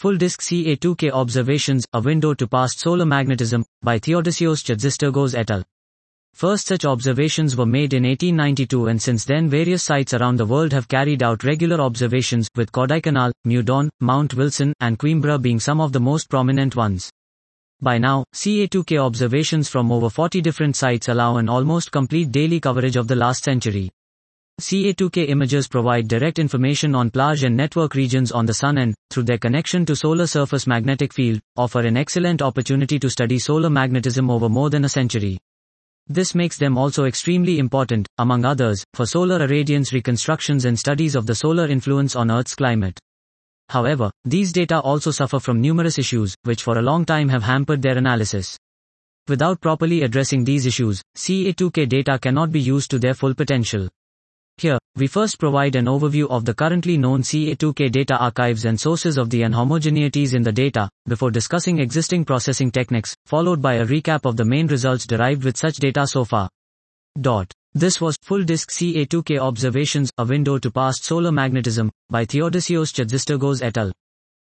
Full Disk Ca2k Observations, A Window to Past Solar Magnetism, by Theodosios Tzistergos et al. First such observations were made in 1892, and since then various sites around the world have carried out regular observations, with Kodaikanal, Meudon, Mount Wilson, and Coimbra being some of the most prominent ones. By now, Ca2k observations from over 40 different sites allow an almost complete daily coverage of the last century. Ca2k images provide direct information on plage and network regions on the Sun and, through their connection to solar surface magnetic field, offer an excellent opportunity to study solar magnetism over more than a century. This makes them also extremely important, among others, for solar irradiance reconstructions and studies of the solar influence on Earth's climate. However, these data also suffer from numerous issues, which for a long time have hampered their analysis. Without properly addressing these issues, Ca2k data cannot be used to their full potential. Here, we first provide an overview of the currently known Ca2k data archives and sources of the inhomogeneities in the data, before discussing existing processing techniques, followed by a recap of the main results derived with such data so far. This was Full Disk Ca2k Observations, A Window to Past Solar Magnetism, by Theodosios Tzistergos et al.